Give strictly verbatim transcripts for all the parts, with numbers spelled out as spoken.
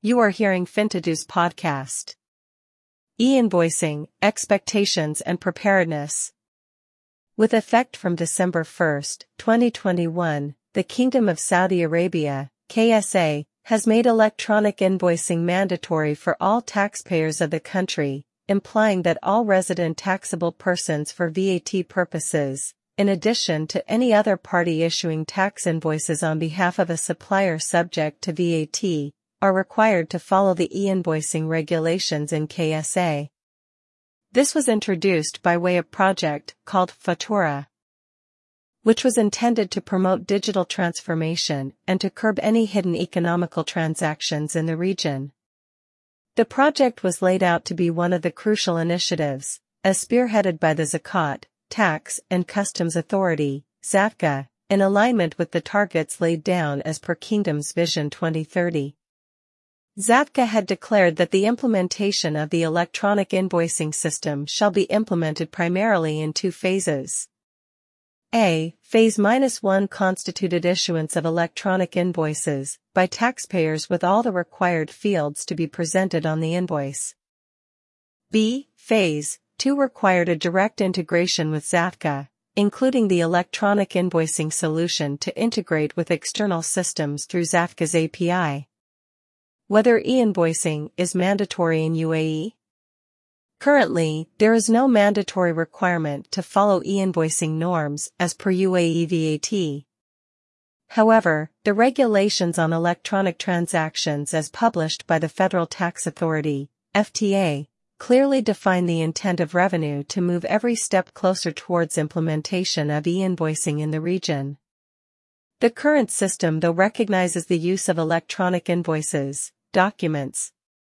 You are hearing Fintado's podcast. E-invoicing, expectations and preparedness. With effect from December first, twenty twenty-one, the Kingdom of Saudi Arabia, K S A, has made electronic invoicing mandatory for all taxpayers of the country, implying that all resident taxable persons for V A T purposes, in addition to any other party issuing tax invoices on behalf of a supplier subject to V A T, are required to follow the e-invoicing regulations in K S A. This was introduced by way of project called Fatura, which was intended to promote digital transformation and to curb any hidden economical transactions in the region. The project was laid out to be one of the crucial initiatives, as spearheaded by the Zakat, Tax and Customs Authority, ZATCA, in alignment with the targets laid down as per Kingdom's Vision twenty thirty. ZATCA had declared that the implementation of the electronic invoicing system shall be implemented primarily in two phases. A. Phase one constituted issuance of electronic invoices by taxpayers with all the required fields to be presented on the invoice. B. Phase two required a direct integration with ZATCA, including the electronic invoicing solution to integrate with external systems through ZATCA's A P I. Whether e-invoicing is mandatory in U A E? Currently, there is no mandatory requirement to follow e-invoicing norms as per U A E V A T. However, the regulations on electronic transactions as published by the Federal Tax Authority, F T A, clearly define the intent of revenue to move every step closer towards implementation of e-invoicing in the region. The current system though recognizes the use of electronic invoices, documents,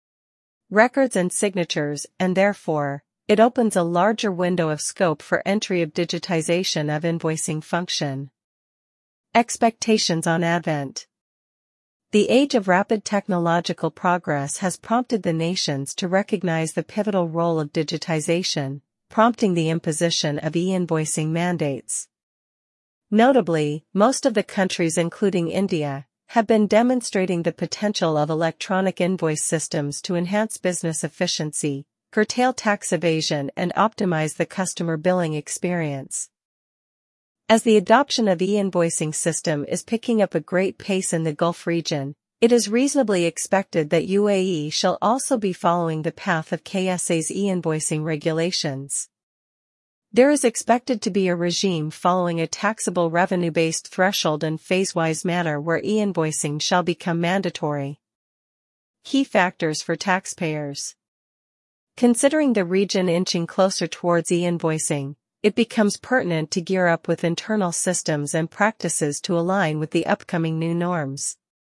records and signatures, and therefore, it opens a larger window of scope for entry of digitization of invoicing function. Expectations on Advent. The age of rapid technological progress has prompted the nations to recognize the pivotal role of digitization, prompting the imposition of e-invoicing mandates. Notably, most of the countries including India, have been demonstrating the potential of electronic invoice systems to enhance business efficiency, curtail tax evasion and optimize the customer billing experience. As the adoption of e-invoicing system is picking up a great pace in the Gulf region, it is reasonably expected that U A E shall also be following the path of K S A's e-invoicing regulations. There is expected to be a regime following a taxable revenue-based threshold and phase-wise manner where e-invoicing shall become mandatory. Key factors for taxpayers. Considering the region inching closer towards e-invoicing, it becomes pertinent to gear up with internal systems and practices to align with the upcoming new norms.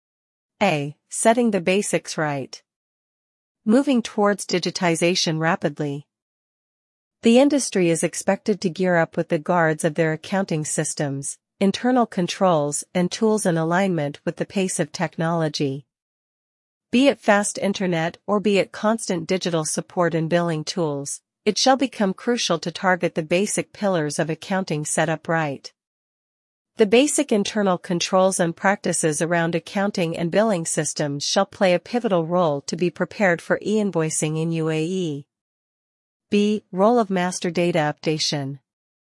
A. Setting the basics right. Moving towards digitization rapidly. The industry is expected to gear up with the guards of their accounting systems, internal controls and tools in alignment with the pace of technology. Be it fast internet or be it constant digital support and billing tools, it shall become crucial to target the basic pillars of accounting set up right. The basic internal controls and practices around accounting and billing systems shall play a pivotal role to be prepared for e-invoicing in U A E. B. Role of master data updation.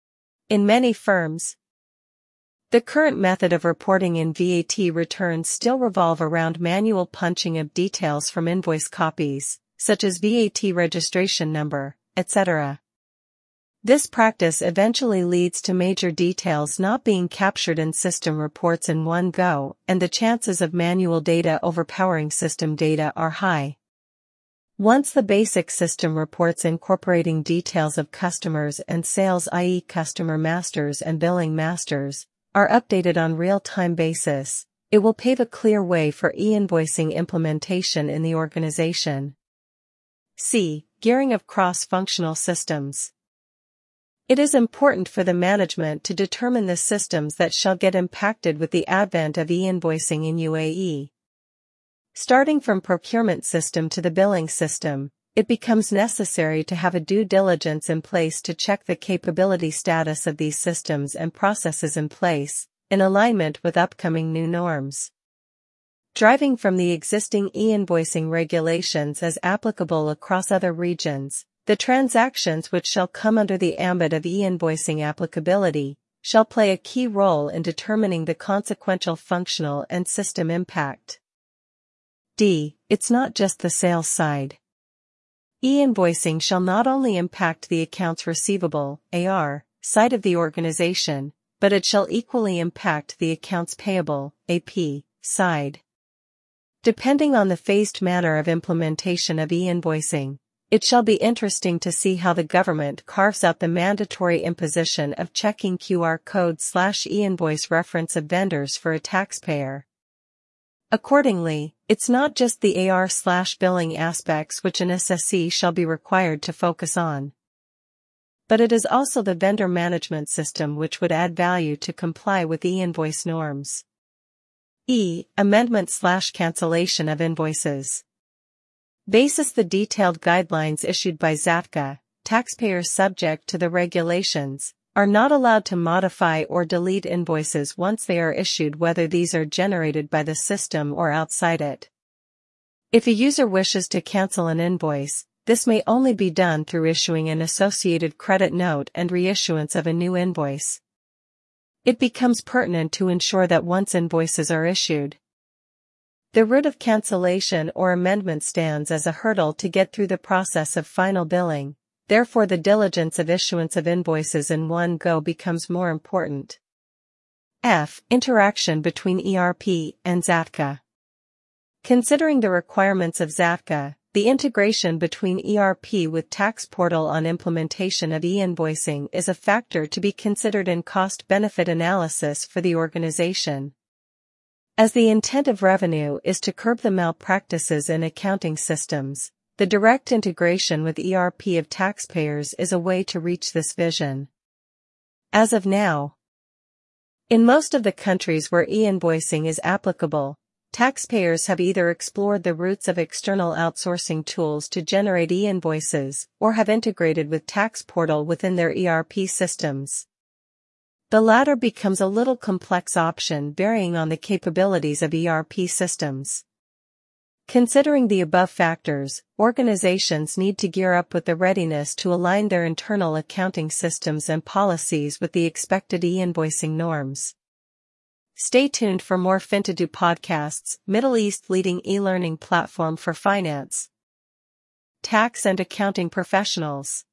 In many firms, the current method of reporting in V A T returns still revolve around manual punching of details from invoice copies, such as V A T registration number, et cetera. This practice eventually leads to major details not being captured in system reports in one go, and the chances of manual data overpowering system data are high. Once the basic system reports incorporating details of customers and sales, that is customer masters and billing masters, are updated on real-time basis, it will pave a clear way for e-invoicing implementation in the organization. C. Gearing of cross-functional systems. It is important for the management to determine the systems that shall get impacted with the advent of e-invoicing in U A E. Starting from procurement system to the billing system, it becomes necessary to have a due diligence in place to check the capability status of these systems and processes in place, in alignment with upcoming new norms. Driving from the existing e-invoicing regulations as applicable across other regions, the transactions which shall come under the ambit of e-invoicing applicability shall play a key role in determining the consequential functional and system impact. D. It's not just the sales side. E-invoicing shall not only impact the accounts receivable (A R) side of the organization, but it shall equally impact the accounts payable (A P) side. Depending on the phased manner of implementation of e-invoicing, it shall be interesting to see how the government carves out the mandatory imposition of checking Q R code slash e-invoice reference of vendors for a taxpayer. Accordingly, it's not just the A R slash billing aspects which an S S E shall be required to focus on, but it is also the vendor management system which would add value to comply with e-invoice norms. E. Amendment slash cancellation of invoices. Basis the detailed guidelines issued by Z A T C A, taxpayers subject to the regulations are not allowed to modify or delete invoices once they are issued, whether these are generated by the system or outside it. If a user wishes to cancel an invoice, this may only be done through issuing an associated credit note and reissuance of a new invoice. It becomes pertinent to ensure that once invoices are issued, the route of cancellation or amendment stands as a hurdle to get through the process of final billing. Therefore, the diligence of issuance of invoices in one go becomes more important. F. Interaction between E R P and Z A T C A. Considering the requirements of Z A T C A, the integration between E R P with Tax Portal on implementation of e-invoicing is a factor to be considered in cost-benefit analysis for the organization. As the intent of revenue is to curb the malpractices in accounting systems, the direct integration with E R P of taxpayers is a way to reach this vision. As of now, in most of the countries where e-invoicing is applicable, taxpayers have either explored the routes of external outsourcing tools to generate e-invoices or have integrated with Tax Portal within their E R P systems. The latter becomes a little complex option varying on the capabilities of E R P systems. Considering the above factors, organizations need to gear up with the readiness to align their internal accounting systems and policies with the expected e-invoicing norms. Stay tuned for more Fintadu podcasts, Middle East leading e-learning platform for finance, tax and accounting professionals.